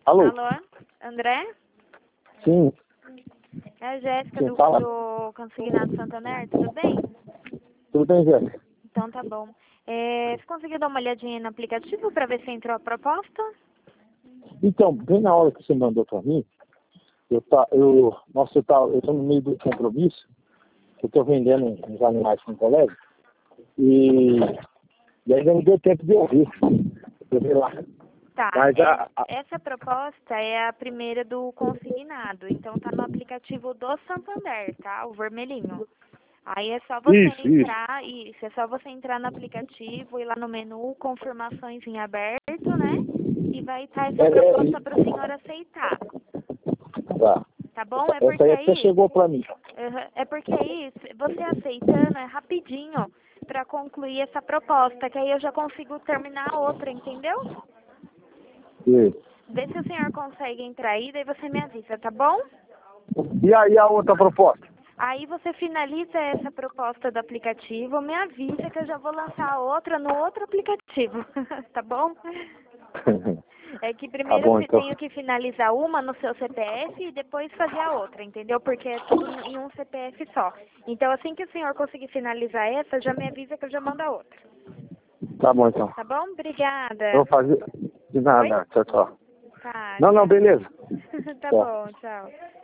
Alô? Alô, André? Sim. É a Jéssica Quem do fala? Consignado Santander, tudo bem? Tudo bem, Jéssica? Então tá bom. Você conseguiu dar uma olhadinha no aplicativo para ver se entrou a proposta? Então, bem na hora que você mandou para mim, eu tô no meio do compromisso, eu tô vendendo uns animais para um colega, e ainda não deu tempo de ouvir. Eu vi lá. Tá, Mas essa proposta é a primeira do consignado, então tá no aplicativo do Santander, tá? O vermelhinho. Aí é só você entrar, é só você entrar no aplicativo, ir lá no menu, confirmações em aberto, né? E vai estar essa proposta para o senhor aceitar. Tá. Tá bom? Essa aí até chegou para mim. É porque aí, você aceitando, é rapidinho para concluir essa proposta, que aí eu já consigo terminar a outra, entendeu? Isso. Vê se o senhor consegue entrar aí, daí você me avisa, tá bom? E aí a outra proposta? Aí você finaliza essa proposta do aplicativo, me avisa que eu já vou lançar a outra no outro aplicativo, tá bom? É que primeiro Tá bom, você então. tem que finalizar uma no seu CPF e depois fazer a outra, entendeu? Porque é tudo em um CPF só. Então assim que o senhor conseguir finalizar essa, já me avisa que eu já mando a outra. Tá bom, então. Tá bom? Obrigada. Eu vou fazer... De nada, Oi? tchau, tchau. Tá, Não, tchau. beleza. Tá Tchau. bom, tchau.